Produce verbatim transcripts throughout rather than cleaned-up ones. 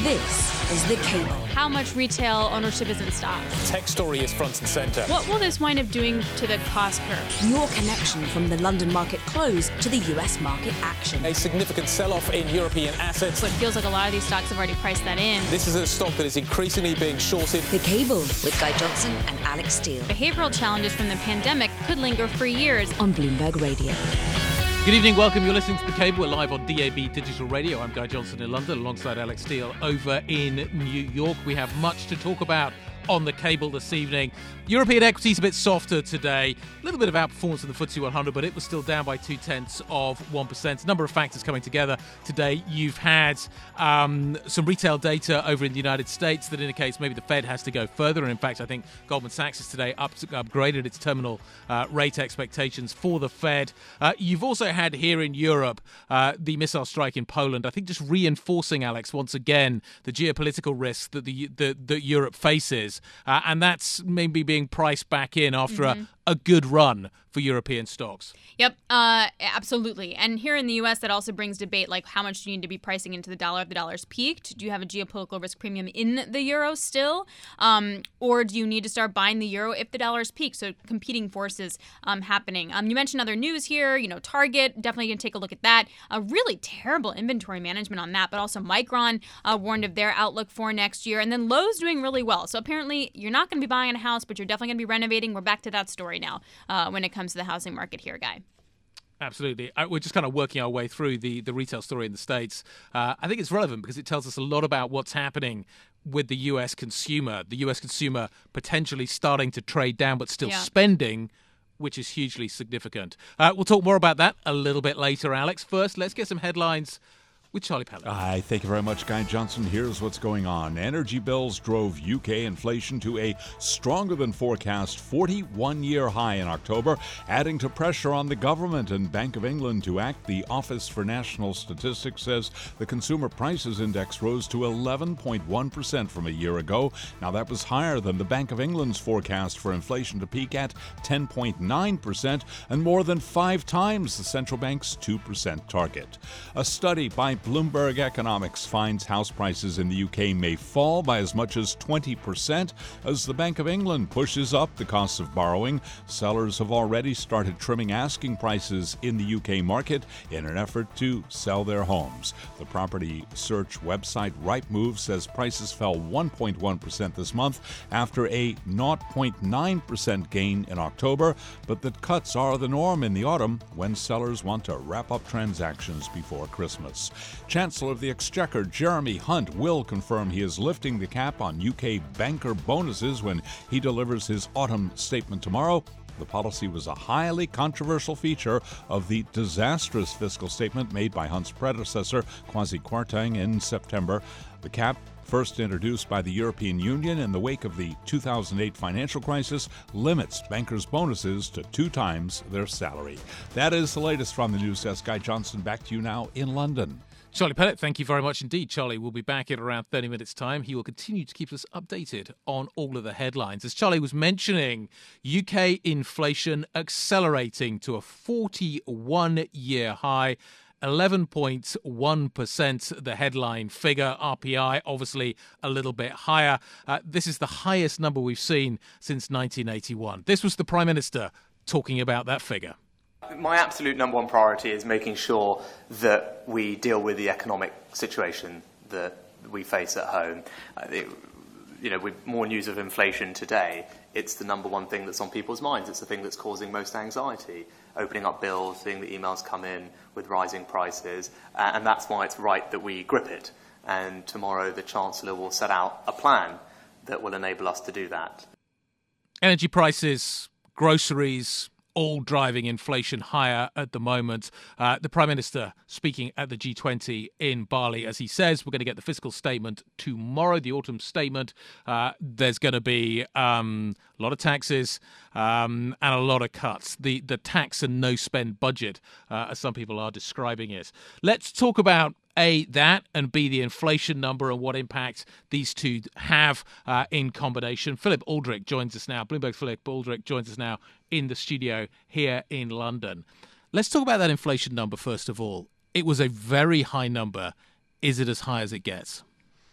This is The Cable. How much retail ownership is in stock? Tech story is front and centre. What will this wind up doing to the cost curve? Your connection from the London market close to the U S market action. A significant sell-off in European assets. So it feels like a lot of these stocks have already priced that in. This is a stock that is increasingly being shorted. The Cable with Guy Johnson and Alex Steele. Behavioural challenges from the pandemic could linger for years. On Bloomberg Radio. Good evening, welcome. You're listening to The Cable. We're live on D A B Digital Radio. I'm Guy Johnson in London alongside Alex Steele over in New York. We have much to talk about on The Cable this evening. European equities a bit softer today. A little bit of outperformance in the F T S E one hundred, but it was still down by two-tenths of one percent. A number of factors coming together today. You've had um, some retail data over in the United States that indicates maybe the Fed has to go further. And in fact, I think Goldman Sachs has today up, upgraded its terminal uh, rate expectations for the Fed. Uh, you've also had here in Europe uh, the missile strike in Poland. I think just reinforcing, Alex, once again, the geopolitical risks that the, the that Europe faces. Uh, and that's maybe being priced back in after mm-hmm. a, a good run for European stocks. Yep, uh, absolutely. And here in the U S, that also brings debate, like how much do you need to be pricing into the dollar if the dollar's peaked? Do you have a geopolitical risk premium in the euro still? Um, or do you need to start buying the euro if the dollar's peaked? So competing forces um, happening. Um, you mentioned other news here, you know, Target, definitely going to take a look at that. A really terrible inventory management on that, but also Micron uh, warned of their outlook for next year. And then Lowe's doing really well. So apparently you're not going to be buying a house, but you're definitely going to be renovating. We're back to that story now uh, when it comes to the housing market here, Guy. Absolutely. We're just kind of working our way through the, the retail story in the States. Uh, I think it's relevant because it tells us a lot about what's happening with the U S consumer. The U S consumer potentially starting to trade down but still yeah. spending, which is hugely significant. Uh, we'll talk more about that a little bit later, Alex. First, let's get some headlines with Charlie Pellet. Hi, thank you very much, Guy Johnson. Here's what's going on. Energy bills drove U K inflation to a stronger than forecast forty-one-year high in October, adding to pressure on the government and Bank of England to act. The Office for National Statistics says the Consumer Prices Index rose to eleven point one percent from a year ago. Now, that was higher than the Bank of England's forecast for inflation to peak at ten point nine percent and more than five times the central bank's two percent target. A study by Bloomberg Economics finds house prices in the U K may fall by as much as twenty percent as the Bank of England pushes up the cost of borrowing. Sellers have already started trimming asking prices in the U K market in an effort to sell their homes. The property search website Rightmove says prices fell one point one percent this month after a zero point nine percent gain in October, but that cuts are the norm in the autumn when sellers want to wrap up transactions before Christmas. Chancellor of the Exchequer Jeremy Hunt will confirm he is lifting the cap on U K banker bonuses when he delivers his autumn statement tomorrow. The policy was a highly controversial feature of the disastrous fiscal statement made by Hunt's predecessor, Kwasi Kwarteng, in September. The cap, first introduced by the European Union in the wake of the two thousand eight financial crisis, limits bankers' bonuses to two times their salary. That is the latest from the news desk. Guy Johnson, back to you now in London. Charlie Pellet, thank you very much indeed. Charlie will be back in around thirty minutes' time. He will continue to keep us updated on all of the headlines. As Charlie was mentioning, U K inflation accelerating to a forty-one-year high. eleven point one percent, the headline figure. R P I, obviously a little bit higher. Uh, this is the highest number we've seen since nineteen eighty-one. This was the Prime Minister talking about that figure. My absolute number one priority is making sure that we deal with the economic situation that we face at home. Uh, it, you know, with more news of inflation today, it's the number one thing that's on people's minds. It's the thing that's causing most anxiety. Opening up bills, seeing the emails come in with rising prices, uh, and that's why it's right that we grip it. And tomorrow the Chancellor will set out a plan that will enable us to do that. Energy prices, groceries, all driving inflation higher at the moment. Uh, the Prime Minister speaking at the G twenty in Bali, as he says, we're going to get the fiscal statement tomorrow, the autumn statement. Uh, there's going to be um, a lot of taxes um, and a lot of cuts. The the tax and no-spend budget, uh, as some people are describing it. Let's talk about A, that, and B, the inflation number and what impact these two have uh, in combination. Philip Aldrich joins us now. Bloomberg's Philip Aldrich joins us now in the studio here in London. Let's talk about that inflation number first of all. It was a very high number. Is it as high as it gets?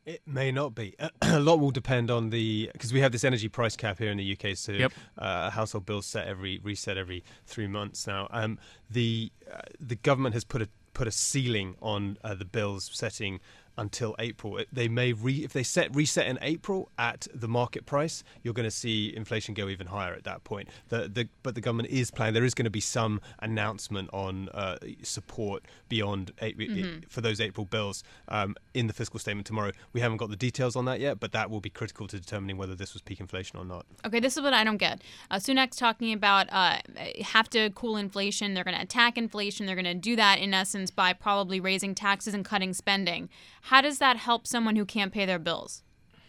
It may not be. A lot will depend on the because we have this energy price cap here in the U K. So yep. uh, household bills set every reset every three months now. Um, the uh, the government has put a put a ceiling on uh, the bills setting until April. They may re, if they set reset in April at the market price, you're going to see inflation go even higher at that point. The, the, but the government is planning. There is going to be some announcement on uh, support beyond mm-hmm. for those April bills um, in the fiscal statement tomorrow. We haven't got the details on that yet, but that will be critical to determining whether this was peak inflation or not. Okay, this is what I don't get. Uh, Sunak's talking about uh, have to cool inflation. They're going to attack inflation. They're going to do that in essence by probably raising taxes and cutting spending. How does that help someone who can't pay their bills?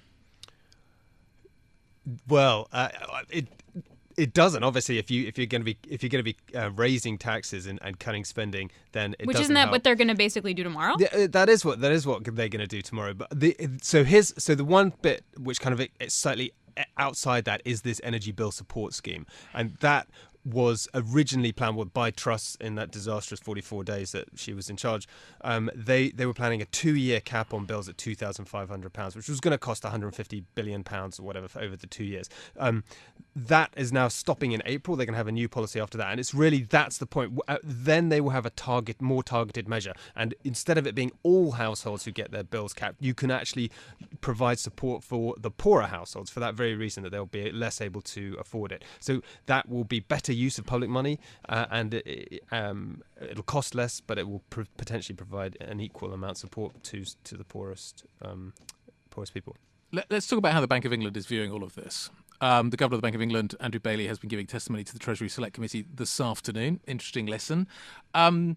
Well, uh, it it doesn't. Obviously, if you if you're going to be if you're going to be uh, raising taxes and, and cutting spending, then it which doesn't isn't that help. what they're going to basically do tomorrow? Yeah, that is what that is what they're going to do tomorrow. But the so his so the one bit which kind of it's slightly outside that is this energy bill support scheme, and that was originally planned by Truss in that disastrous forty-four days that she was in charge. Um, they they were planning a two-year cap on bills at two thousand five hundred pounds, which was going to cost one hundred fifty billion pounds or whatever for over the two years. Um, that is now stopping in April. They're going to have a new policy after that, and it's really that's the point. Uh, then they will have a target, more targeted measure, and instead of it being all households who get their bills capped, you can actually provide support for the poorer households for that very reason that they'll be less able to afford it. So that will be better use of public money, uh, and it, um, it'll cost less, but it will pr- potentially provide an equal amount of support to to the poorest um, poorest people. Let, let's talk about how the Bank of England is viewing all of this. Um, the Governor of the Bank of England, Andrew Bailey, has been giving testimony to the Treasury Select Committee this afternoon. Interesting listen. Um,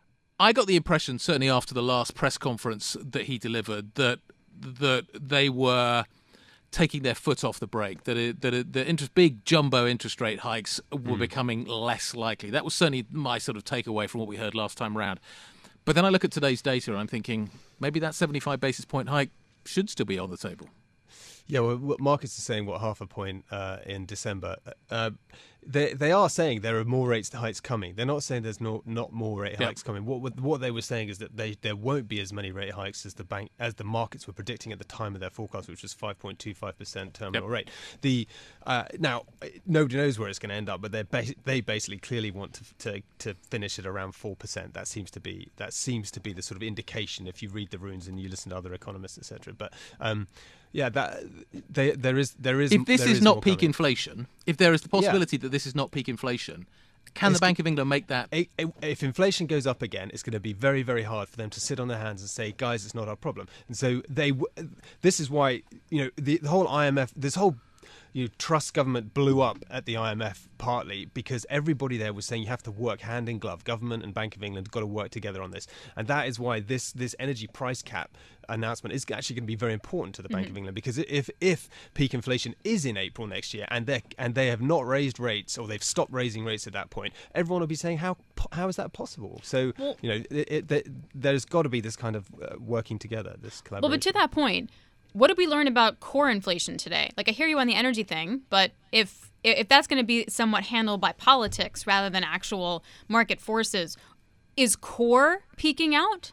I got the impression, certainly after the last press conference that he delivered, that that they were taking their foot off the brake, that it, that it, the interest, big jumbo interest rate hikes were mm. becoming less likely. That was certainly my sort of takeaway from what we heard last time round. But then I look at today's data and I'm thinking maybe that seventy-five basis point hike should still be on the table. Yeah, well, what markets are saying, what, half a point uh, in December. Uh, they they are saying there are more rate hikes coming. They're not saying there's no, not more rate yep. hikes coming. What what they were saying is that they there won't be as many rate hikes as the bank as the markets were predicting at the time of their forecast, which was five point two five percent terminal yep. rate. The uh, now nobody knows where it's going to end up, but they ba- they basically clearly want to, to to finish at around four percent. That seems to be that seems to be the sort of indication if you read the runes and you listen to other economists, et cetera. But um, yeah, that they, there is there is. If this there is, is not peak coming. inflation, if there is the possibility yeah. that this is not peak inflation, can it's the Bank of England make that? If inflation goes up again, it's going to be very, very hard for them to sit on their hands and say, "Guys, it's not our problem." And so they. This is why you know the, the whole I M F, this whole. You know, Truss government blew up at the I M F partly because everybody there was saying you have to work hand in glove. Government and Bank of England have got to work together on this, and that is why this this energy price cap announcement is actually going to be very important to the Bank mm-hmm. of England, because if if peak inflation is in April next year and they and they have not raised rates or they've stopped raising rates at that point, everyone will be saying how how is that possible? So well, you know it, it, there's got to be this kind of uh, working together, this collaboration. Well, but to that point, what did we learn about core inflation today? Like, I hear you on the energy thing, but if if that's going to be somewhat handled by politics rather than actual market forces, is core peaking out?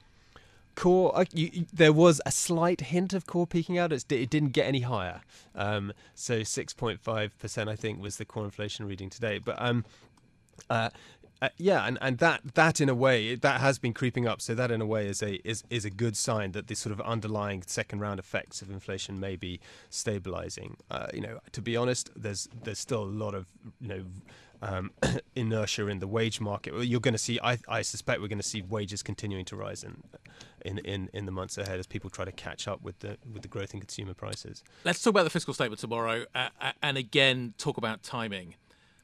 Core, uh, you, you, there was a slight hint of core peaking out. It's, it didn't get any higher. Um, so six point five percent, I think, was the core inflation reading today. But um, uh, Uh, yeah, and, and that that in a way that has been creeping up. So that in a way is a is, is a good sign that the sort of underlying second round effects of inflation may be stabilizing. Uh, you know, to be honest, there's there's still a lot of you know um, inertia in the wage market. You're going to see. I I suspect we're going to see wages continuing to rise in, in in in the months ahead as people try to catch up with the with the growth in consumer prices. Let's talk about the fiscal statement tomorrow, uh, and again talk about timing.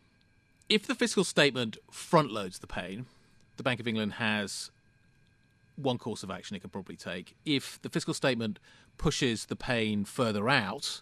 If the fiscal statement front loads the pain, the Bank of England has one course of action it can probably take. If the fiscal statement pushes the pain further out,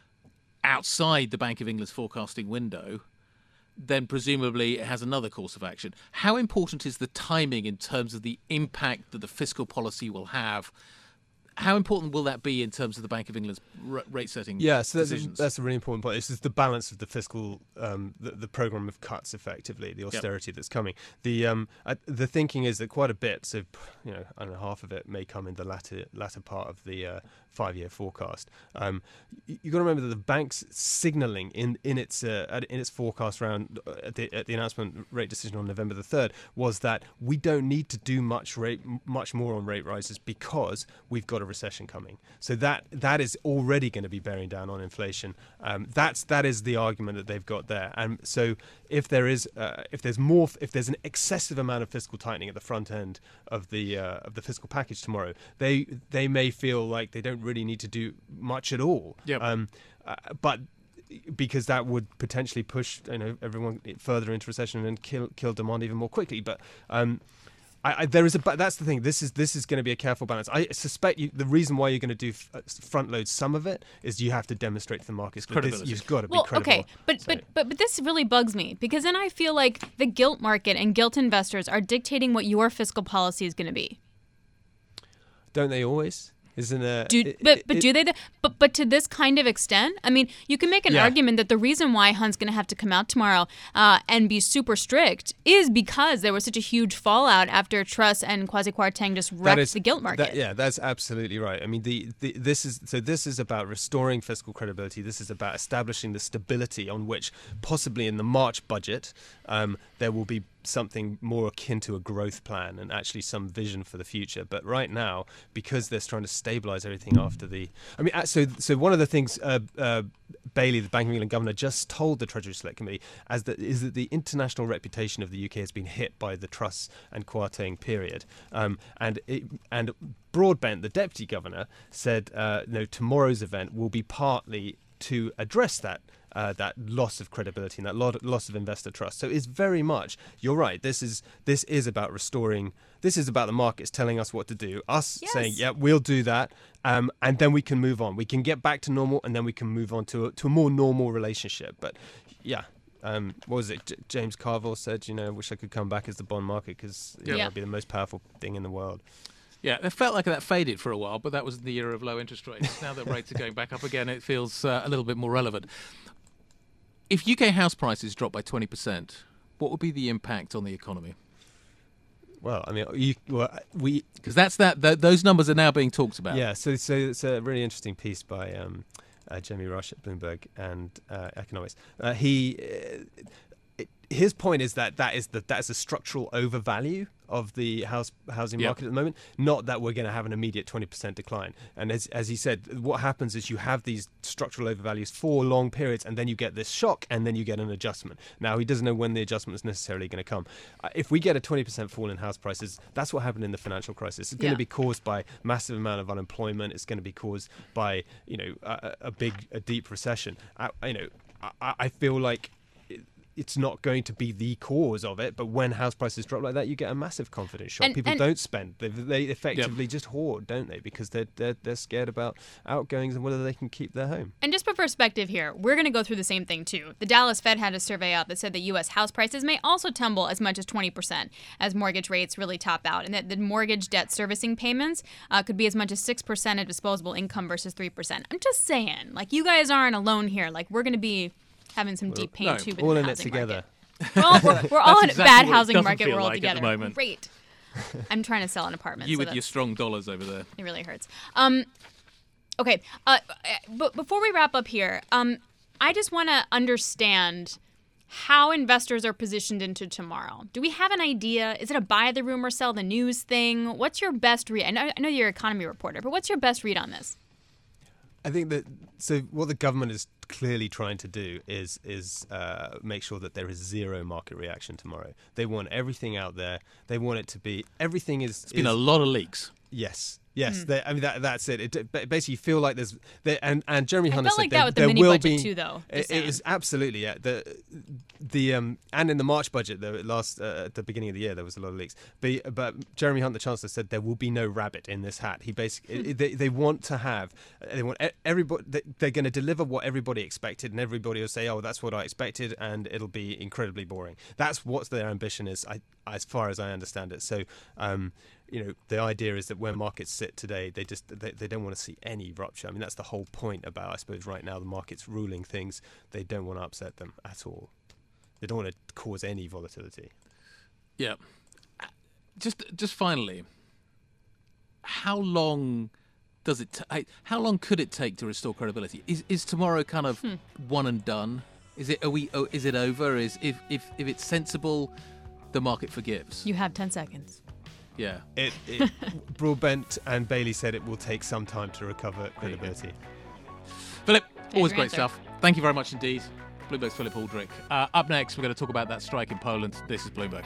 outside the Bank of England's forecasting window, then presumably it has another course of action. How important is the timing in terms of the impact that the fiscal policy will have How important will that be in terms of the Bank of England's r- rate setting Yeah, so that's a, decisions? that's a really important point. This is the balance of the fiscal, um, the, the program of cuts, effectively, the austerity yep. that's coming. The um, uh, the thinking is that quite a bit, so you know, I don't know, half of it may come in the latter latter part of the uh, five-year forecast. Um, you, you got to remember that the bank's signalling in in its uh, in its forecast round at the, at the announcement rate decision on November the third was that we don't need to do much rate much more on rate rises because we've got a recession coming. So that that is already going to be bearing down on inflation. Um, that's that is the argument that they've got there. And so if there is uh, if there's more if there's an excessive amount of fiscal tightening at the front end of the uh, of the fiscal package tomorrow, they they may feel like they don't really need to do much at all. Yep. Um, uh, but because that would potentially push you know everyone further into recession and kill kill demand even more quickly. But um, I, I, there is a but that's the thing. This is this is going to be a careful balance. I suspect you, the reason why you're going to do f- front load some of it is you have to demonstrate to the markets that this, you've got to well, be credible. Okay, but, so. but but but this really bugs me because then I feel like the gilt market and gilt investors are dictating what your fiscal policy is going to be. Don't they always? Isn't a, do, it, but but it, do they? But but to this kind of extent, I mean, you can make an yeah. argument that the reason why Hunt's going to have to come out tomorrow uh, and be super strict is because there was such a huge fallout after Truss and Kwasi Kwarteng just wrecked is, the gilt market. That, yeah, that's absolutely right. I mean, the, the this is so this is about restoring fiscal credibility. This is about establishing the stability on which possibly in the March budget um, there will be something more akin to a growth plan and actually some vision for the future. But right now, because they're trying to stabilise everything after the, I mean, so so one of the things uh, uh, Bailey, the Bank of England governor, just told the Treasury Select Committee as that is that the international reputation of the U K has been hit by the Truss and Kwarteng period, um, and it, and Broadbent, the deputy governor, said uh, no, tomorrow's event will be partly to address that. Uh, that loss of credibility and that lot, loss of investor trust. So it's very much, you're right, this is this is about restoring, this is about the markets telling us what to do, us yes. saying, yeah, we'll do that, um, and then we can move on. We can get back to normal and then we can move on to a, to a more normal relationship. But yeah, um, what was it? J- James Carville said, you know, I wish I could come back as the bond market because yeah. it would be the most powerful thing in the world. Yeah, it felt like that faded for a while, but that was in the era of low interest rates. Now that rates are going back up again, it feels uh, a little bit more relevant. If U K house prices drop by twenty percent, what would be the impact on the economy? Well, I mean, you, well, we because that's that. Th- those numbers are now being talked about. Yeah, so so it's a really interesting piece by um, uh, Jeremy Rush at Bloomberg and uh, Economics. Uh, he uh, it, his point is that that is the that is a structural overvalue of the house housing yep. market at the moment, not that we're going to have an immediate twenty percent decline. And as as he said, what happens is you have these structural overvalues for long periods and then you get this shock and then you get an adjustment. Now, he doesn't know when the adjustment is necessarily going to come. Uh, if we get a twenty percent fall in house prices, that's what happened in the financial crisis. It's going yeah. to be caused by massive amount of unemployment. It's going to be caused by, you know, a, a big, a deep recession. I, you know, I, I feel like it's not going to be the cause of it, but when house prices drop like that, you get a massive confidence shock. And, People and don't spend; they, they effectively yep. just hoard, don't they? Because they're, they're they're scared about outgoings and whether they can keep their home. And just for perspective here, we're going to go through the same thing too. The Dallas Fed had a survey out that said that U S house prices may also tumble as much as twenty percent as mortgage rates really top out, and that the mortgage debt servicing payments uh, could be as much as six percent of disposable income versus three percent. I'm just saying, like, you guys aren't alone here. Like, we're going to be having some deep pain no, too. all in in the it housing together. Market. We're all, we're, we're all in a exactly bad what it housing doesn't market. feel We're all like at the together. moment. Great. I'm trying to sell an apartment. You so with your that's- strong dollars over there. It really hurts. Um, okay, uh, but before we wrap up here, um, I just want to understand how investors are positioned into tomorrow. Do we have an idea? Is it a buy the rumor, sell the news thing? What's your best read? I know, I know you're an economy reporter, but what's your best read on this? I think that so what the government is clearly trying to do is is uh, make sure that there is zero market reaction tomorrow. They want everything out there. They want it to be everything is. It's been a lot of leaks. Yes. Yes, Mm. they, I mean that, that's it. It basically you feel like there's there, and and Jeremy I Hunter felt said like there, that with the there mini will budget be, too, though. It, just it saying. was absolutely yeah. The the um and in the March budget, the last uh, at the beginning of the year, there was a lot of leaks. But but Jeremy Hunt, the Chancellor, said there will be no rabbit in this hat. He basically they they want to have they want everybody. They're going to deliver what everybody expected, and everybody will say, "Oh, that's what I expected," and it'll be incredibly boring. That's what their ambition is, I, as far as I understand it. So. Um, you know, the idea is that where markets sit today, they just they, they don't want to see any rupture. I mean, that's the whole point about, I suppose, right now the market's ruling things. They don't want to upset them at all. They don't want to cause any volatility. Yeah. Just just finally, how long does it? T- how long could it take to restore credibility? Is is tomorrow kind of hmm. one and done? Is it? Are we? Oh, is it over? Is if if if it's sensible, the market forgives. You have ten seconds. Yeah. It, it Broadbent and Bailey said it will take some time to recover credibility. Philip, always your great answer. stuff. Thank you very much indeed. Bloomberg's Philip Aldrich. Uh, up next, we're going to talk about that strike in Poland. This is Bloomberg.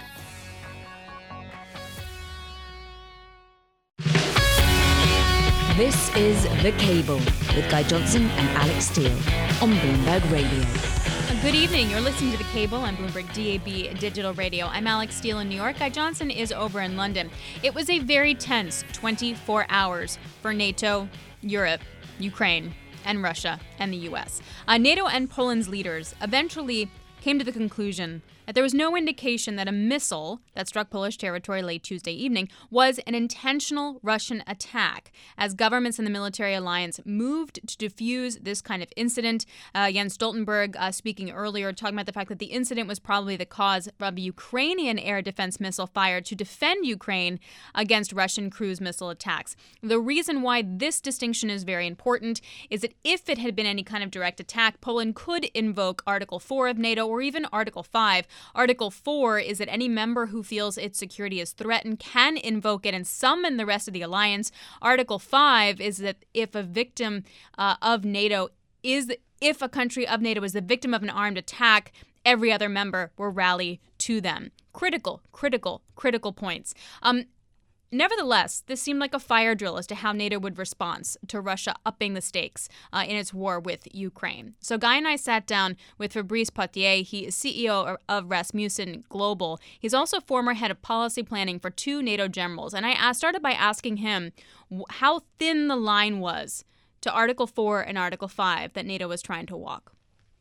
This is The Cable with Guy Johnson and Alex Steele on Bloomberg Radio. Good evening. You're listening to The Cable on Bloomberg D A B Digital Radio. I'm Alex Steele in New York. Guy Johnson is over in London. It was a very tense twenty-four hours for NATO, Europe, Ukraine, and Russia and the U S. Uh, NATO and Poland's leaders eventually came to the conclusion that there was no indication that a missile that struck Polish territory late Tuesday evening was an intentional Russian attack, as governments in the military alliance moved to defuse this kind of incident. Uh, Jens Stoltenberg, uh, speaking earlier, talking about the fact that the incident was probably the cause of a Ukrainian air defense missile fired to defend Ukraine against Russian cruise missile attacks. The reason why this distinction is very important is that if it had been any kind of direct attack, Poland could invoke Article four of NATO or even Article five. Article four is that any member who feels its security is threatened can invoke it and summon the rest of the alliance. Article five is that if a victim uh, of NATO is, if a country of NATO is the victim of an armed attack, every other member will rally to them. Critical, critical, critical points. Um, Nevertheless, this seemed like a fire drill as to how NATO would respond to Russia upping the stakes uh, in its war with Ukraine. So Guy and I sat down with Fabrice Potier. He is C E O of Rasmussen Global. He's also former head of policy planning for two NATO generals. And I started by asking him how thin the line was to Article four and Article five that NATO was trying to walk.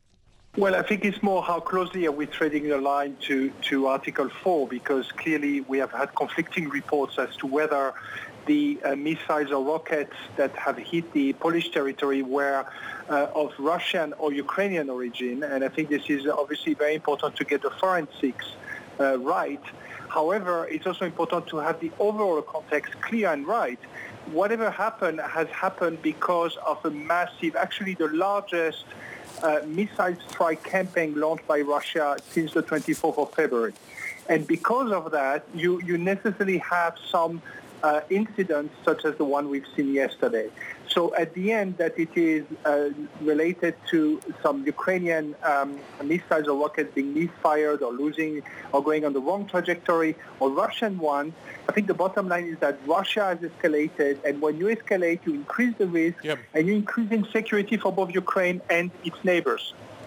Well, I think it's more how closely are we treading the line to, to Article four, because clearly we have had conflicting reports as to whether the uh, missiles or rockets that have hit the Polish territory were uh, of Russian or Ukrainian origin. And I think this is obviously very important to get the forensics uh, right. However, it's also important to have the overall context clear and right. Whatever happened has happened because of a massive, actually the largest Uh, missile strike campaign launched by Russia since the twenty-fourth of February. And because of that, you, you necessarily have some uh, incidents such as the one we've seen yesterday. So at the end, that it is uh, related to some Ukrainian um, missiles or rockets being misfired or losing or going on the wrong trajectory, or Russian ones, I think the bottom line is that Russia has escalated, and when you escalate, you increase the risk, Yep. and you increase insecurity for both Ukraine and its neighbors.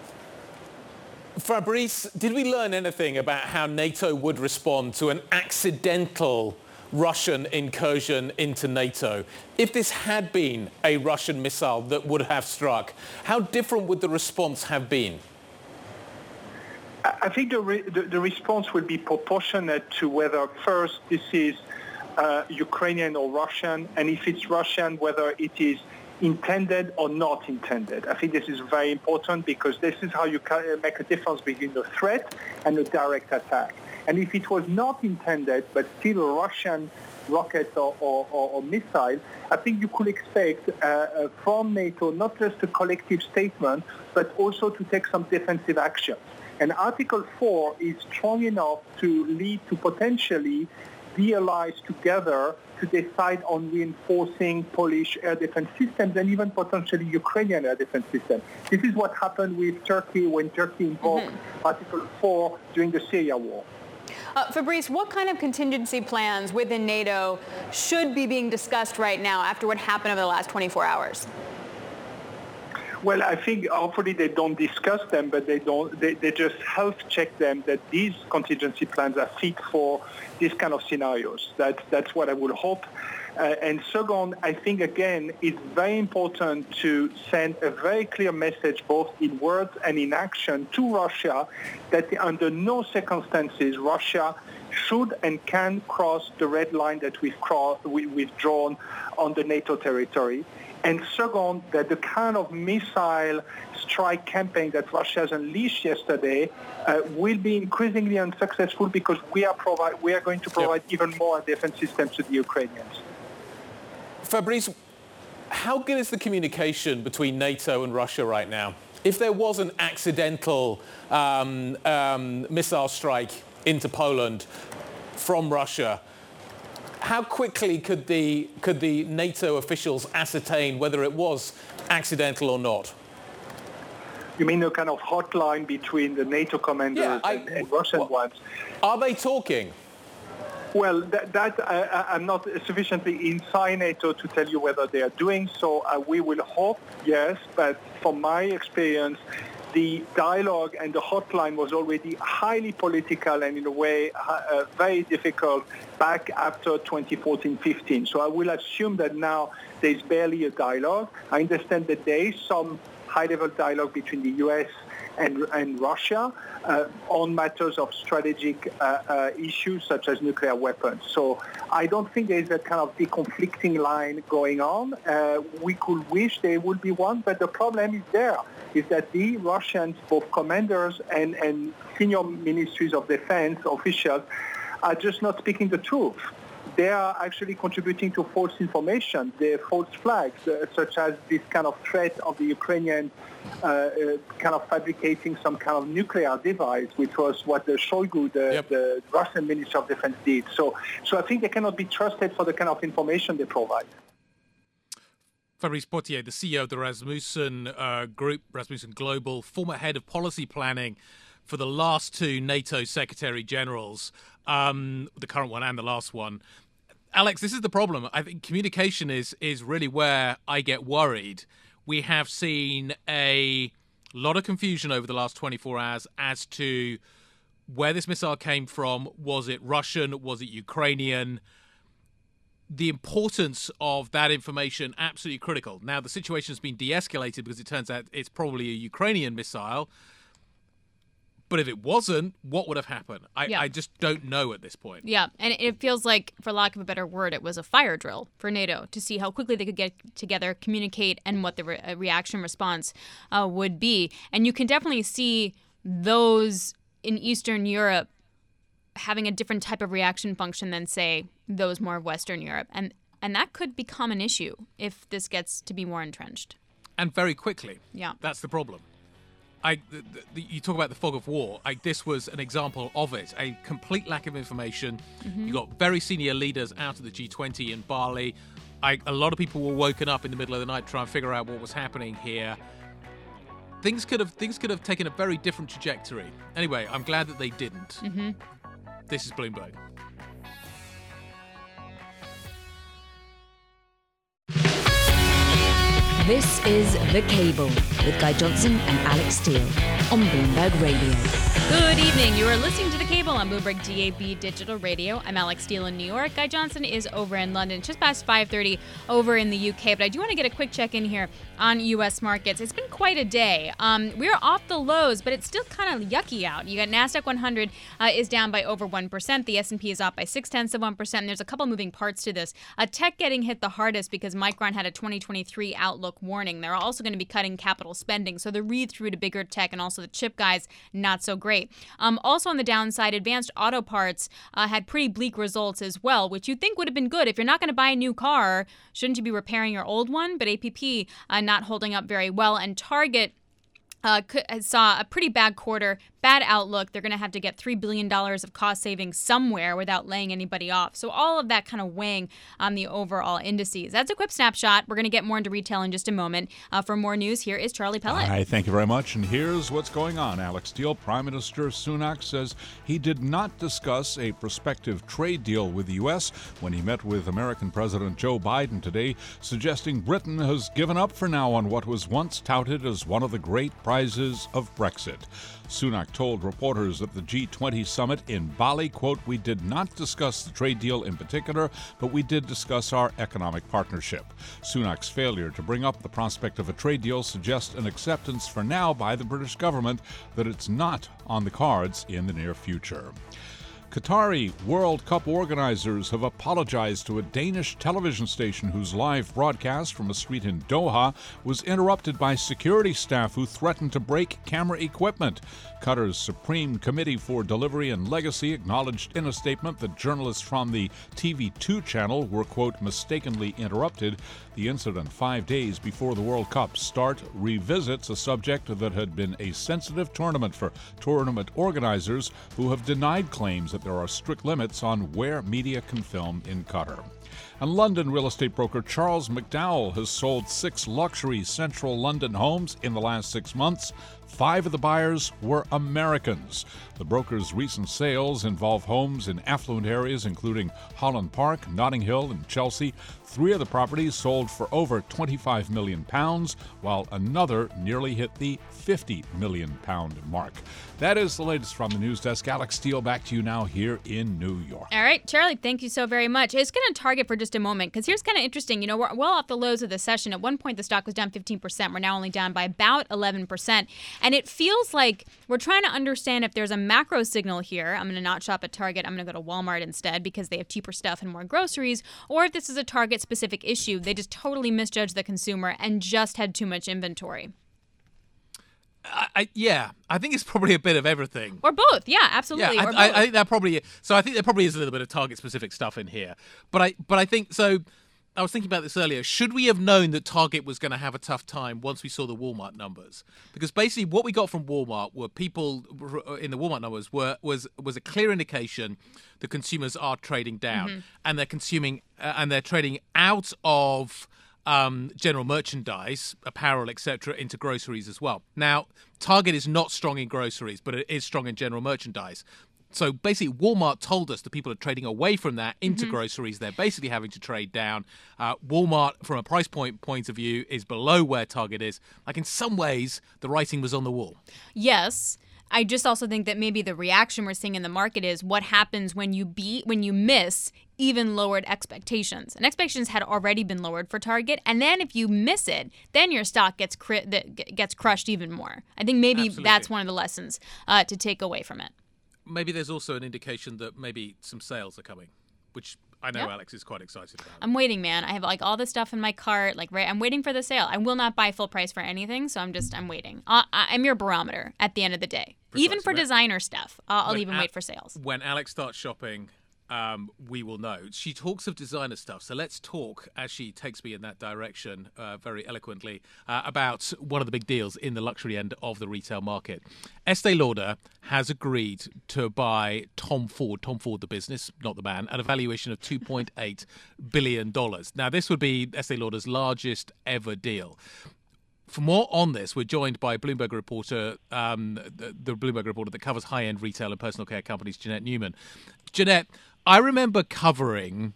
Fabrice, did we learn anything about how NATO would respond to an accidental Russian incursion into NATO? If this had been a Russian missile that would have struck, how different would the response have been? I think the, re- the, the response will be proportionate to whether first this is uh, Ukrainian or Russian, and if it's Russian, whether it is intended or not intended. I think this is very important because this is how you can make a difference between the threat and the direct attack. And if it was not intended, but still a Russian rocket or, or, or, or missile, I think you could expect uh, uh, from NATO not just a collective statement, but also to take some defensive action. And Article four is strong enough to lead to potentially the allies together to decide on reinforcing Polish air defense systems and even potentially Ukrainian air defense systems. This is what happened with Turkey when Turkey invoked mm-hmm. Article four during the Syria war. Uh, Fabrice, what kind of contingency plans within NATO should be being discussed right now after what happened over the last twenty-four hours? Well, I think hopefully they don't discuss them, but they don't. They, they just health check them that these contingency plans are fit for these kind of scenarios. That's that's what I would hope. Uh, and second, I think again it's very important to send a very clear message, both in words and in action, to Russia that under no circumstances Russia should and can cross the red line that we've, crossed, we, we've drawn on the NATO territory. And second, that the kind of missile strike campaign that Russia has unleashed yesterday uh, will be increasingly unsuccessful because we are, provide, we are going to provide yep. even more defense systems to the Ukrainians. Fabrice, how good is the communication between NATO and Russia right now? If there was an accidental um, um, missile strike into Poland from Russia, how quickly could the could the NATO officials ascertain whether it was accidental or not? You mean a kind of hotline between the NATO commanders yeah, I, and, and Russian well, ones? Are they talking? Well, that, that uh, I'm not sufficiently inside NATO to tell you whether they are doing so. Uh, we will hope, yes, but from my experience, the dialogue and the hotline was already highly political and in a way uh, very difficult back after twenty fourteen fifteen. So I will assume that now there's barely a dialogue. I understand that there is some high-level dialogue between the U S and, and Russia uh, on matters of strategic uh, uh, issues such as nuclear weapons. So I don't think there's a kind of deconflicting line going on. Uh, we could wish there would be one, but the problem is there, is that the Russians, both commanders and, and senior ministries of defense officials, are just not speaking the truth. They are actually contributing to false information. They're false flags, uh, such as this kind of threat of the Ukrainians uh, uh, kind of fabricating some kind of nuclear device, which was what the Shoigu, the, yep. the Russian Minister of Defense, did. So, so I think they cannot be trusted for the kind of information they provide. Fabrice Potier, the C E O of the Rasmussen uh, Group, Rasmussen Global, former head of policy planning for the last two NATO Secretary Generals, um, the current one and the last one. Alex, this is the problem. I think communication is is really where I get worried. We have seen a lot of confusion over the last twenty-four hours as to where this missile came from. Was it Russian? Was it Ukrainian? The importance of that information, absolutely critical. Now, the situation has been de-escalated because it turns out it's probably a Ukrainian missile. But if it wasn't, what would have happened? I, yeah. I just don't know at this point. Yeah, and it feels like, for lack of a better word, it was a fire drill for NATO to see how quickly they could get together, communicate, and what the re- reaction response uh, would be. And you can definitely see those in Eastern Europe having a different type of reaction function than, say, those more of Western Europe. And, and that could become an issue if this gets to be more entrenched. And very quickly. Yeah. That's the problem. I, the, the, you talk about the fog of war. I, this was an example of it. A complete lack of information. Mm-hmm. You got very senior leaders out of the G twenty in Bali. I, a lot of people were woken up in the middle of the night to try and figure out what was happening here. Things could have things could have taken a very different trajectory. Anyway, I'm glad that they didn't. Mm-hmm. This is Bloomberg. This is The Cable with Guy Johnson and Alex Steele on Bloomberg Radio. Good evening. You are listening to The Cable on Bloomberg D A B Digital Radio. I'm Alex Steele in New York. Guy Johnson is over in London. It's just past five thirty over in the U K. But I do want to get a quick check-in here on U S markets. It's been quite a day. Um, we're off the lows, but it's still kind of yucky out. You got NASDAQ one hundred uh, is down by over one percent. The S and P is off by six tenths of one percent. And there's a couple moving parts to this. Uh, tech getting hit the hardest because Micron had a twenty twenty-three outlook warning. They're also going to be cutting capital spending. So the read-through to bigger tech and also the chip guys, not so great. Um, also on the downside, Advanced Auto Parts uh, had pretty bleak results as well, which you'd think would have been good. If you're not going to buy a new car, shouldn't you be repairing your old one? But A P P uh, not holding up very well. And Target uh, saw a pretty bad quarter, bad outlook. They're going to have to get three billion dollars of cost savings somewhere without laying anybody off. So all of that kind of weighing on the overall indices. That's a quick snapshot. We're going to get more into retail in just a moment. Uh, for more news, here is Charlie Pellet. Hi, thank you very much. And here's what's going on. Alex Steele, Prime Minister Sunak says he did not discuss a prospective trade deal with the U S when he met with American President Joe Biden today, suggesting Britain has given up for now on what was once touted as one of the great prizes of Brexit. Sunak told reporters at the G twenty summit in Bali, quote, "We did not discuss the trade deal in particular, but we did discuss our economic partnership." Sunak's failure to bring up the prospect of a trade deal suggests an acceptance for now by the British government that it's not on the cards in the near future. Qatari World Cup organizers have apologized to a Danish television station whose live broadcast from a street in Doha was interrupted by security staff who threatened to break camera equipment. Qatar's Supreme Committee for Delivery and Legacy acknowledged in a statement that journalists from the T V two channel were, quote, mistakenly interrupted. The incident, five days before the World Cup start, revisits a subject that had been a sensitive tournament for tournament organizers who have denied claims that there are strict limits on where media can film in Qatar. And London real estate broker Charles McDowell has sold six luxury central London homes in the last six months. Five of the buyers were Americans. The broker's recent sales involve homes in affluent areas including Holland Park, Notting Hill, and Chelsea. Three of the properties sold for over twenty-five million pounds, while another nearly hit the fifty million pound mark. That is the latest from the news desk. Alex Steele, back to you now here in New York. All right, Charlie, thank you so very much. It's going to target for just a moment because here's kind of interesting. You know, we're well off the lows of the session. At one point, the stock was down fifteen percent. We're now only down by about eleven percent. And it feels like we're trying to understand if there's a macro signal here. I'm going to not shop at Target. I'm going to go to Walmart instead because they have cheaper stuff and more groceries. Or if this is a Target-specific issue, they just totally misjudged the consumer and just had too much inventory. I, I, yeah, I think it's probably a bit of everything. Or both, yeah, absolutely. Yeah, or I, both. I, I think that probably. So I think there probably is a little bit of Target-specific stuff in here. But I, but I think so. I was thinking about this earlier. Should we have known that Target was going to have a tough time once we saw the Walmart numbers? Because basically, what we got from Walmart were people in the Walmart numbers were was was a clear indication the consumers are trading down, mm-hmm. and they're consuming uh, and they're trading out of um, general merchandise, apparel, et cetera, into groceries as well. Now, Target is not strong in groceries, but it is strong in general merchandise. So basically, Walmart told us that people are trading away from that into mm-hmm. groceries. They're basically having to trade down. Uh, Walmart, from a price point point of view, is below where Target is. Like in some ways, the writing was on the wall. Yes. I just also think that maybe the reaction we're seeing in the market is what happens when you beat, when you miss even lowered expectations. And expectations had already been lowered for Target. And then if you miss it, then your stock gets cri- gets crushed even more. I think maybe Absolutely. That's one of the lessons uh, to take away from it. Maybe there's also an indication that maybe some sales are coming, which I know yep. Alex is quite excited about. I'm waiting, man. I have like all this stuff in my cart. Like, right, I'm waiting for the sale. I will not buy full price for anything, so I'm just I'm waiting. Uh, I'm your barometer at the end of the day, Precisely. Even for when, designer stuff. Uh, I'll even Al- wait for sales. When Alex starts shopping, um, we will know. She talks of designer stuff, so let's talk, as she takes me in that direction uh, very eloquently, uh, about one of the big deals in the luxury end of the retail market. Estee Lauder has agreed to buy Tom Ford, Tom Ford the business, not the man, at a valuation of two point eight billion dollars. Now, this would be Estee Lauder's largest ever deal. For more on this, we're joined by Bloomberg reporter, um, the, the Bloomberg reporter that covers high-end retail and personal care companies, Jeanette Newman. Jeanette, I remember covering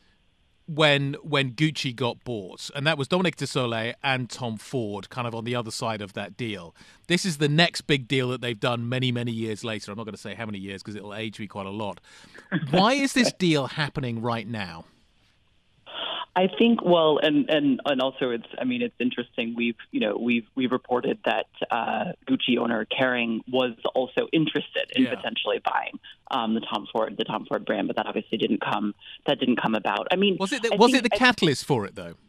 when when Gucci got bought, and that was Dominique de Soleil and Tom Ford kind of on the other side of that deal. This is the next big deal that they've done many, many years later. I'm not going to say how many years because it'll age me quite a lot. Why is this deal happening right now? I think, well, and, and, and also it's, I mean, it's interesting. We've, you know, we've, we've reported that uh, Gucci owner Kering was also interested in yeah. potentially buying um, the Tom Ford, the Tom Ford brand, but that obviously didn't come, that didn't come about. I mean, was it, the, I was think, it the catalyst I, for it though?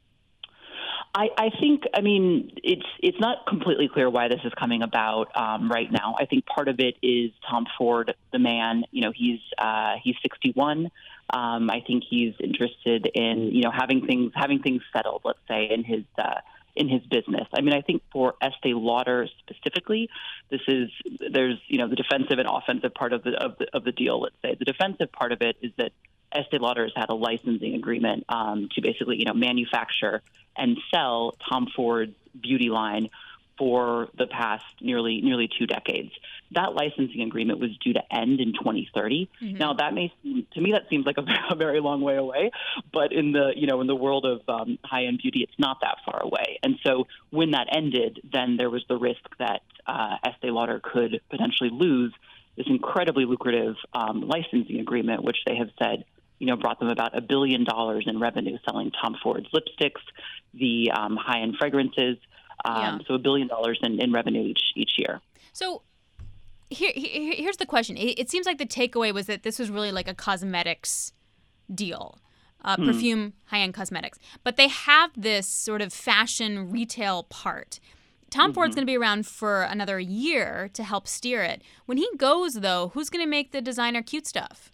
I, I think, I mean, it's it's not completely clear why this is coming about um, right now. I think part of it is Tom Ford, the man. You know, he's uh, he's sixty-one. Um, I think he's interested in, you know, having things having things settled, let's say, in his uh, in his business. I mean, I think for Estee Lauder specifically, this is there's, you know, the defensive and offensive part of the of the of the deal. Let's say the defensive part of it is that Estee Lauder has had a licensing agreement um, to basically, you know, manufacture and sell Tom Ford's beauty line for the past nearly nearly two decades. That licensing agreement was due to end in twenty thirty. Mm-hmm. Now, that may seem, to me, that seems like a, a very long way away. But in the you know in the world of um, high-end beauty, it's not that far away. And so when that ended, then there was the risk that uh, Estee Lauder could potentially lose this incredibly lucrative um, licensing agreement, which they have said, you know, brought them about a billion dollars in revenue selling Tom Ford's lipsticks, the um, high-end fragrances. Um, yeah. So a billion dollars in, in revenue each each year. So here, here, here's the question. It, it seems like the takeaway was that this was really like a cosmetics deal, uh, hmm. perfume, high-end cosmetics. But they have this sort of fashion retail part. Tom mm-hmm. Ford's going to be around for another year to help steer it. When he goes, though, who's going to make the designer cute stuff?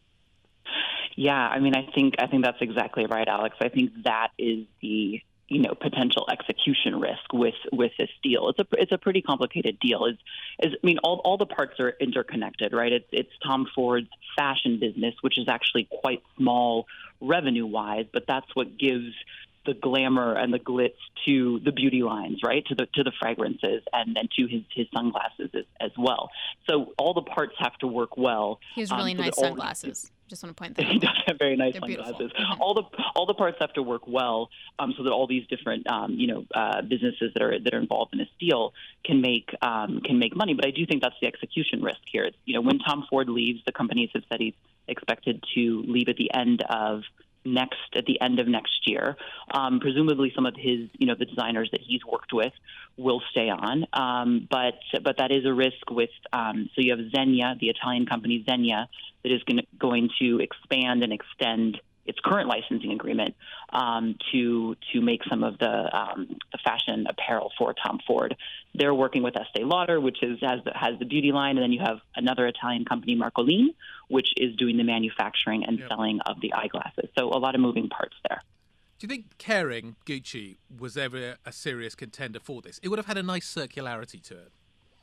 Yeah, I mean, I think I think that's exactly right, Alex. I think that is the you know potential execution risk with with this deal. It's a it's a pretty complicated deal. Is is I mean, all all the parts are interconnected, right? It's it's Tom Ford's fashion business, which is actually quite small revenue wise, but that's what gives the glamour and the glitz to the beauty lines, right? To the to the fragrances and then to his, his sunglasses as, as well. So all the parts have to work well. He has really um, so nice sunglasses. The, Just want to point that out. He does have very nice They're sunglasses. Mm-hmm. All the all the parts have to work well, um, so that all these different um, you know uh, businesses that are that are involved in this deal can make um, can make money. But I do think that's the execution risk here. It's, you know, when Tom Ford leaves, the companies have said he's expected to leave at the end of next at the end of next year. Um, presumably, some of his, you know, the designers that he's worked with will stay on. Um, but but that is a risk with. Um, so you have Zegna, the Italian company Zegna, that is gonna, going to expand and extend its current licensing agreement um, to to make some of the, um, the fashion apparel for Tom Ford. They're working with Estee Lauder, which is has the, has the beauty line, and then you have another Italian company, Marcolin, which is doing the manufacturing and yep. selling of the eyeglasses. So a lot of moving parts there. Do you think Kering Gucci was ever a serious contender for this? It would have had a nice circularity to it.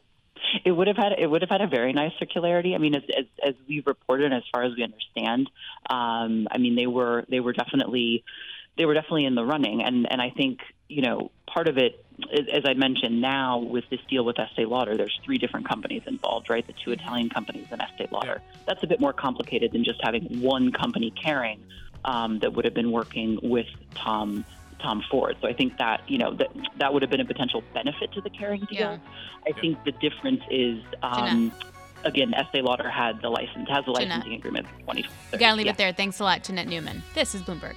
It would have had it would have had a very nice circularity. I mean, as as, as we've reported, as far as we understand, um, I mean they were they were definitely they were definitely in the running, and and I think you know part of it, as I mentioned, now with this deal with Estee Lauder, there's three different companies involved, right? The two Italian companies and Estee Lauder. Yeah. That's a bit more complicated than just having one company, Kering, um, that would have been working with Tom. Tom Ford. So I think that, you know, that that would have been a potential benefit to the Kering deal. Yeah. I yeah. think the difference is, um, again, Estee Lauder had the license, has the licensing Jeanette. agreement for twenty twenty. You gotta leave yeah. it there. Thanks a lot, Jeanette Newman. This is Bloomberg.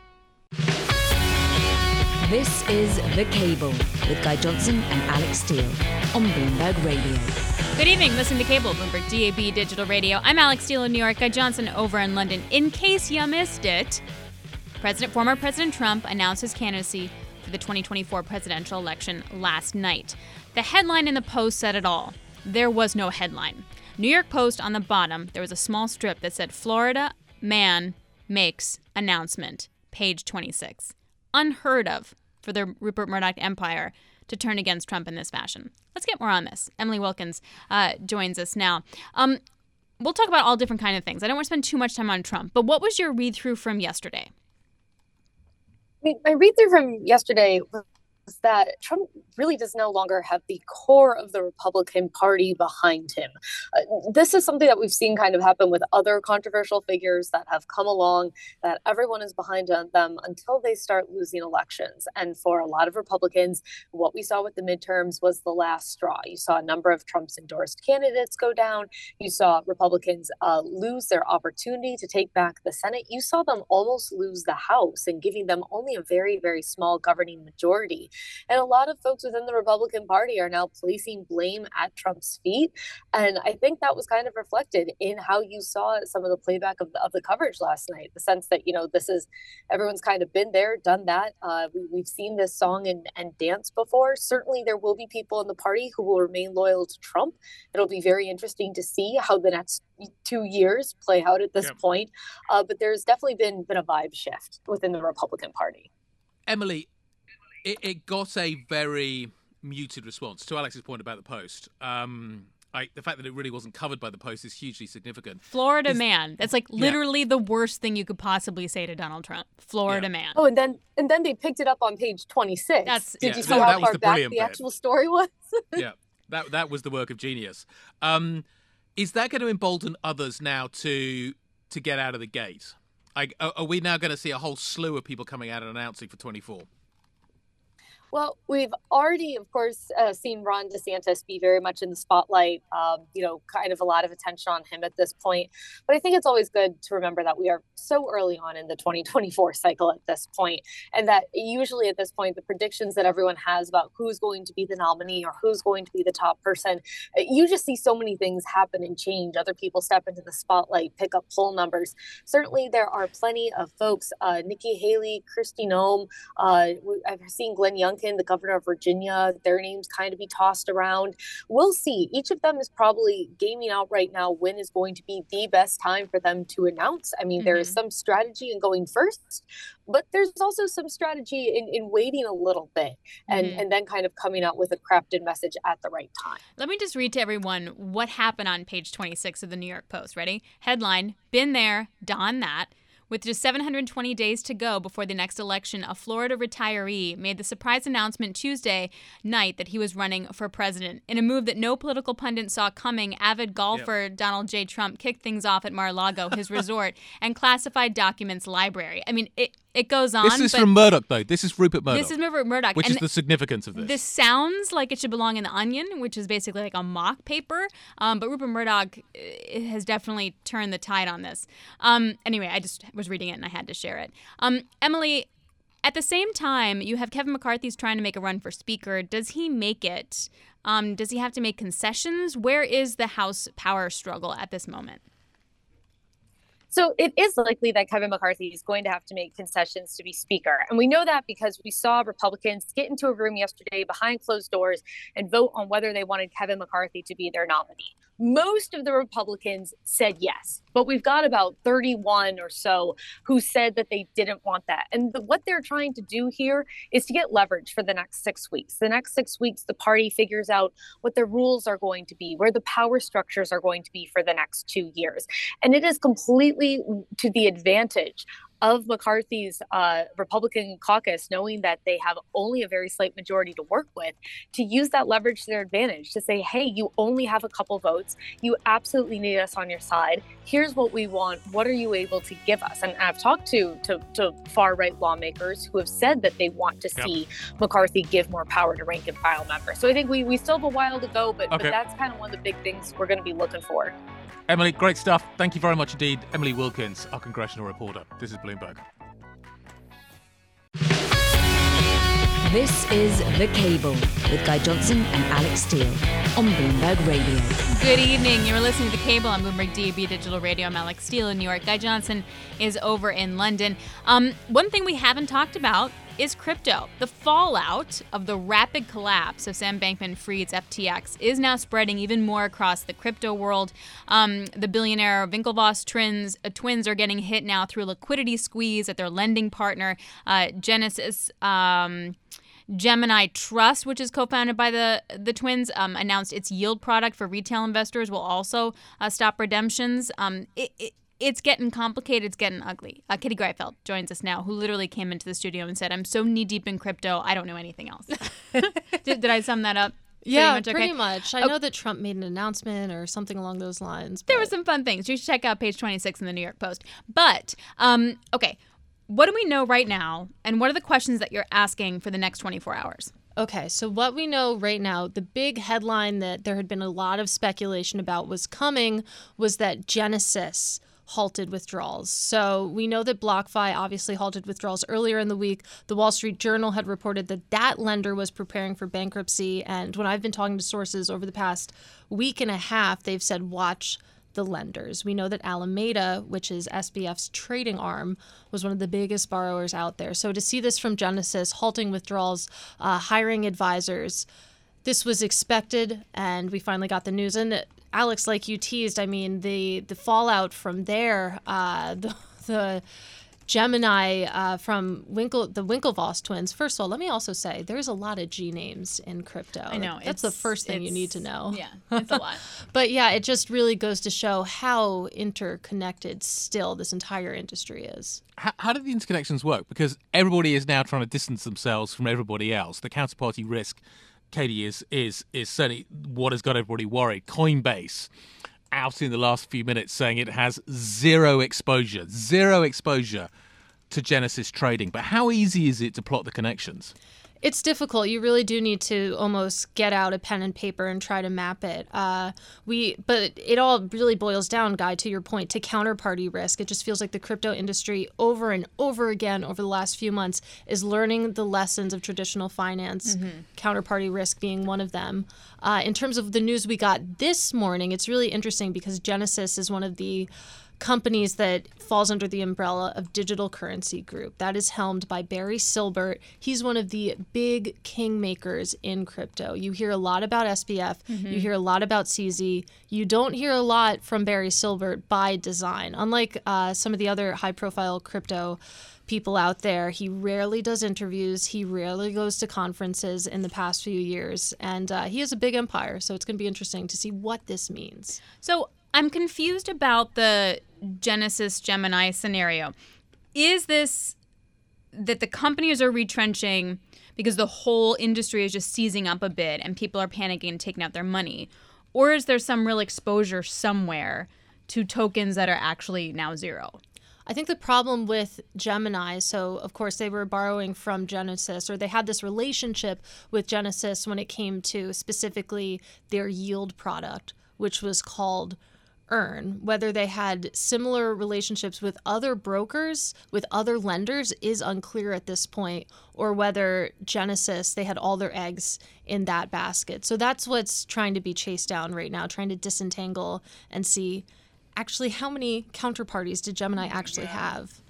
This is The Cable with Guy Johnson and Alex Steele on Bloomberg Radio. Good evening. Listen to Cable, Bloomberg D A B Digital Radio. I'm Alex Steele in New York, Guy Johnson over in London. In case you missed it, President, former President Trump announced his candidacy for the twenty twenty-four presidential election last night. The headline in the Post said it all. There was no headline. New York Post on the bottom, there was a small strip that said, Florida man makes announcement, page twenty-six. Unheard of for the Rupert Murdoch empire to turn against Trump in this fashion. Let's get more on this. Emily Wilkins uh, joins us now. Um, we'll talk about all different kinds of things. I don't want to spend too much time on Trump, but what was your read-through from yesterday? My read-through from yesterday was that Trump really does no longer have the core of the Republican Party behind him. Uh, this is something that we've seen kind of happen with other controversial figures that have come along, that everyone is behind them until they start losing elections. And for a lot of Republicans, what we saw with the midterms was the last straw. You saw a number of Trump's endorsed candidates go down. You saw Republicans uh, lose their opportunity to take back the Senate. You saw them almost lose the House and giving them only a very, very small governing majority. And a lot of folks within the Republican Party are now placing blame at Trump's feet. And I think that was kind of reflected in how you saw some of the playback of the, of the coverage last night. The sense that, you know, this is, everyone's kind of been there, done that. Uh, we, we've seen this song and, and dance before. Certainly there will be people in the party who will remain loyal to Trump. It'll be very interesting to see how the next two years play out at this yeah. point. Uh, but there's definitely been, been a vibe shift within the Republican Party. Emily, It, it got a very muted response to Alex's point about the Post. Um, I, the fact that it really wasn't covered by the Post is hugely significant. Florida man. That's like literally yeah. the worst thing you could possibly say to Donald Trump. Florida yeah. man. Oh, and then and then they picked it up on page twenty-six. That's, Did yeah, you see that, how that far the back the bit. actual story was? yeah, that that was the work of genius. Um, is that going to embolden others now to to get out of the gate? I, are we now going to see a whole slew of people coming out and announcing for twenty-four? Well, we've already, of course, uh, seen Ron DeSantis be very much in the spotlight, um, you know, kind of a lot of attention on him at this point. But I think it's always good to remember that we are so early on in the twenty twenty-four cycle at this point, and that usually at this point, the predictions that everyone has about who's going to be the nominee or who's going to be the top person, you just see so many things happen and change. Other people step into the spotlight, pick up poll numbers. Certainly, there are plenty of folks, uh, Nikki Haley, Kristi Noem, uh, I've seen Glenn Youngkin, the governor of Virginia, their names kind of be tossed around. We'll see. Each of them is probably gaming out right now when is going to be the best time for them to announce. I mean, mm-hmm. there is some strategy in going first, but there's also some strategy in, in waiting a little bit and, mm-hmm. and then kind of coming out with a crafted message at the right time. Let me just read to everyone what happened on page twenty-six of the New York Post. Ready? Headline, been there, done that. With just seven hundred twenty days to go before the next election, a Florida retiree made the surprise announcement Tuesday night that he was running for president. In a move that no political pundit saw coming, avid golfer yep. Donald J. Trump kicked things off at Mar-a-Lago, his resort, and classified documents library. I mean, it it goes on. This is from Murdoch, though. This is Rupert Murdoch. This is Rupert Murdoch. Which and is the significance of this. This sounds like it should belong in The Onion, which is basically like a mock paper. Um, but Rupert Murdoch has definitely turned the tide on this. Um, anyway, I just was reading it and I had to share it. Um, Emily, at the same time, you have Kevin McCarthy's trying to make a run for speaker. Does he make it? Um, does he have to make concessions? Where is the House power struggle at this moment? So it is likely that Kevin McCarthy is going to have to make concessions to be speaker. And we know that because we saw Republicans get into a room yesterday behind closed doors and vote on whether they wanted Kevin McCarthy to be their nominee. Most of the Republicans said yes, but we've got about thirty-one or so who said that they didn't want that. And the, what they're trying to do here is to get leverage for the next six weeks. The next six weeks, the party figures out what the rules are going to be, where the power structures are going to be for the next two years. And it is completely to the advantage of McCarthy's uh, Republican caucus, knowing that they have only a very slight majority to work with, to use that leverage to their advantage, to say, hey, you only have a couple votes. You absolutely need us on your side. Here's what we want. What are you able to give us? And I've talked to, to, to far-right lawmakers who have said that they want to yep. see McCarthy give more power to rank and file members. So I think we, we still have a while to go, but, okay. but that's kind of one of the big things we're going to be looking for. Emily, great stuff. Thank you very much indeed. Emily Wilkins, our congressional reporter. This is Bloomberg. This is The Cable with Guy Johnson and Alex Steele on Bloomberg Radio. Good evening. You're listening to The Cable on Bloomberg D A B Digital Radio. I'm Alex Steele in New York. Guy Johnson is over in London. Um, one thing we haven't talked about is crypto. The fallout of the rapid collapse of Sam Bankman-Fried's F T X is now spreading even more across the crypto world. Um, the billionaire Winklevoss twins, uh, twins are getting hit now through a liquidity squeeze at their lending partner, uh, Genesis. Um, Gemini Trust, which is co-founded by the the twins, um, announced its yield product for retail investors will also uh, stop redemptions. Um, it, it, it's getting complicated. It's getting ugly. Uh, Kitty Greifeld joins us now, who literally came into the studio and said, I'm so knee-deep in crypto, I don't know anything else. did, did I sum that up? Yeah, pretty much. Pretty okay. much. I oh. know that Trump made an announcement or something along those lines. But... There were some fun things. You should check out page twenty-six in the New York Post. But, um, okay, what do we know right now, and what are the questions that you're asking for the next twenty-four hours? Okay, so what we know right now, the big headline that there had been a lot of speculation about was coming was that Genesis halted withdrawals. So we know that BlockFi obviously halted withdrawals earlier in the week. The Wall Street Journal had reported that that lender was preparing for bankruptcy. And when I've been talking to sources over the past week and a half, they've said, watch the lenders. We know that Alameda, which is S B F's trading arm, was one of the biggest borrowers out there. So to see this from Genesis, halting withdrawals, uh, hiring advisors, this was expected, and we finally got the news. And Alex, like you teased, I mean, the the fallout from there, uh, the, the Gemini uh, from Winkle, the Winklevoss twins. First of all, let me also say there's a lot of G names in crypto. I know. That's the first thing you need to know. Yeah, it's a lot. But yeah, it just really goes to show how interconnected still this entire industry is. How, how do the interconnections work? Because everybody is now trying to distance themselves from everybody else. The counterparty risk, Katie, is is is certainly what has got everybody worried. Coinbase out in the last few minutes saying it has zero exposure, zero exposure to Genesis trading. But how easy is it to plot the connections? It's difficult. You really do need to almost get out a pen and paper and try to map it. Uh, we, but it all really boils down, Guy, to your point, to counterparty risk. It just feels like the crypto industry over and over again over the last few months is learning the lessons of traditional finance, mm-hmm. counterparty risk being one of them. Uh, in terms of the news we got this morning, it's really interesting because Genesis is one of the companies that falls under the umbrella of Digital Currency Group. That is helmed by Barry Silbert. He's one of the big kingmakers in crypto. You hear a lot about S B F. Mm-hmm. You hear a lot about C Z. You don't hear a lot from Barry Silbert by design. Unlike uh, some of the other high-profile crypto people out there, he rarely does interviews. He rarely goes to conferences in the past few years. And uh, he has a big empire, so it's going to be interesting to see what this means. So I'm confused about the Genesis Gemini scenario. Is this that the companies are retrenching because the whole industry is just seizing up a bit and people are panicking and taking out their money? Or is there some real exposure somewhere to tokens that are actually now zero? I think the problem with Gemini, so of course they were borrowing from Genesis, or they had this relationship with Genesis when it came to specifically their yield product, which was called Earn. Whether they had similar relationships with other brokers, with other lenders, is unclear at this point, or whether Genesis, they had all their eggs in that basket. So that's what's trying to be chased down right now, trying to disentangle and see actually how many counterparties did Gemini actually have.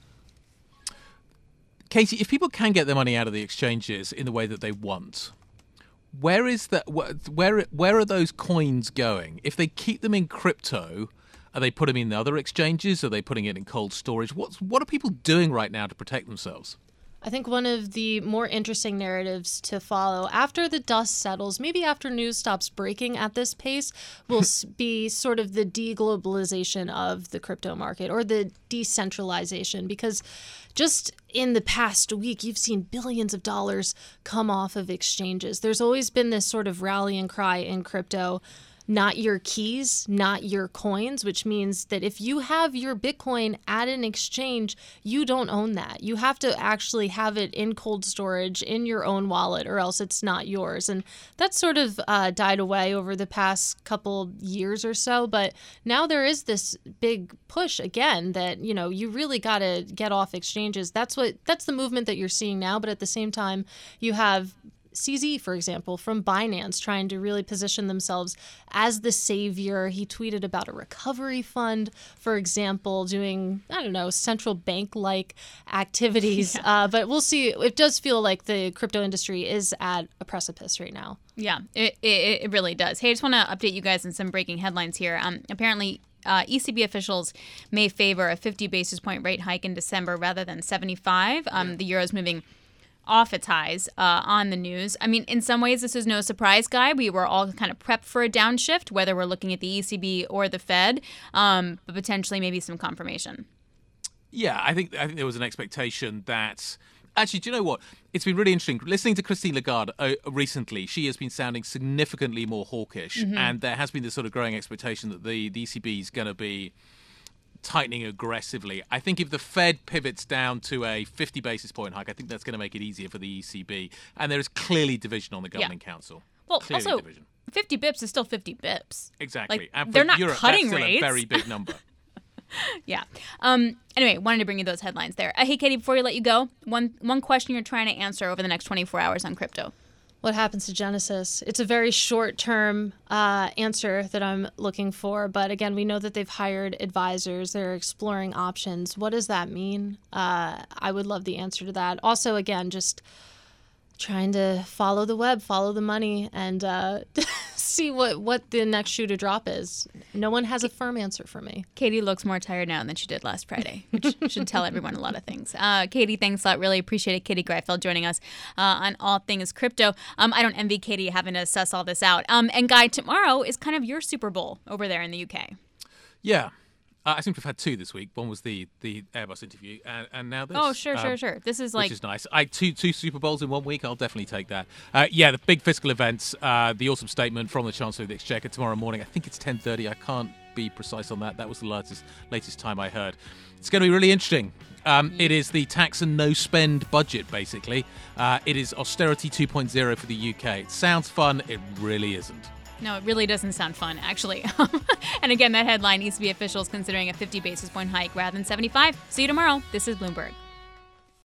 Katie, if people can get their money out of the exchanges in the way that they want, Where is that? Where where are those coins going? If they keep them in crypto, are they putting them in the other exchanges? Are they putting it in cold storage? What's what are people doing right now to protect themselves? I think one of the more interesting narratives to follow after the dust settles, maybe after news stops breaking at this pace, will be sort of the deglobalization of the crypto market or the decentralization, because just in the past week, you've seen billions of dollars come off of exchanges. There's always been this sort of rallying cry in crypto, not your keys, not your coins, which means that if you have your Bitcoin at an exchange, you don't own that. You have to actually have it in cold storage in your own wallet, or else it's not yours. And that sort of uh, died away over the past couple years or so. But now there is this big push again that, you know, you really got to get off exchanges. That's what that's the movement that you're seeing now. But at the same time, you have C Z, for example, from Binance, trying to really position themselves as the savior. He tweeted about a recovery fund, for example, doing, I don't know, central bank-like activities. Yeah. Uh, but we'll see. It does feel like the crypto industry is at a precipice right now. Yeah, it, it, it really does. Hey, I just want to update you guys on some breaking headlines here. Um, apparently, Uh, E C B officials may favor a fifty basis point rate hike in December rather than seventy-five. Um, yeah. The euro's moving off its highs uh, on the news. I mean, in some ways, this is no surprise, Guy. We were all kind of prepped for a downshift, whether we're looking at the E C B or the Fed, um, but potentially maybe some confirmation. Yeah, I think I think there was an expectation that... Actually, do you know what? It's been really interesting. Listening to Christine Lagarde uh, recently, she has been sounding significantly more hawkish, mm-hmm. and there has been this sort of growing expectation that the, the E C B is going to be tightening aggressively. I think if the Fed pivots down to a fifty basis point hike, I think that's going to make it easier for the E C B. And there is clearly division on the Governing yeah. Council. Well, clearly also, division. fifty bips is still fifty bips. Exactly. Like, and for they're not Europe, cutting that's still rates. a very big number. Yeah. Um, anyway, wanted to bring you those headlines there. Uh, hey, Katie, before we let you go, one one question you're trying to answer over the next twenty-four hours on crypto. What happens to Genesis? It's a very short-term uh, answer that I'm looking for. But again, we know that they've hired advisors. They're exploring options. What does that mean? Uh, I would love the answer to that. Also, again, just trying to follow the web, follow the money, and uh, see what, what the next shoe to drop is. No one has a firm answer for me. Katie looks more tired now than she did last Friday, which should tell everyone a lot of things. Uh, Katie, thanks a lot. Really appreciate it. Katie Greifeld joining us uh, on All Things Crypto. Um, I don't envy Katie having to suss all this out. Um, and Guy, tomorrow is kind of your Super Bowl over there in the U K. Yeah. Uh, I seem to have had two this week. One was the, the Airbus interview, and, and now this. Oh, sure, um, sure, sure. This is like... Which is nice. I two two Super Bowls in one week. I'll definitely take that. Uh, yeah, the big fiscal events, uh, the awesome statement from the Chancellor of the Exchequer tomorrow morning. I think it's ten thirty. I can't be precise on that. That was the latest, latest time I heard. It's going to be really interesting. Um, it is the tax and no spend budget, basically. Uh, it is austerity two point oh for the U K. It sounds fun. It really isn't. No, it really doesn't sound fun, actually. And again, that headline, E C B officials considering a fifty basis point hike rather than seventy-five. See you tomorrow. This is Bloomberg.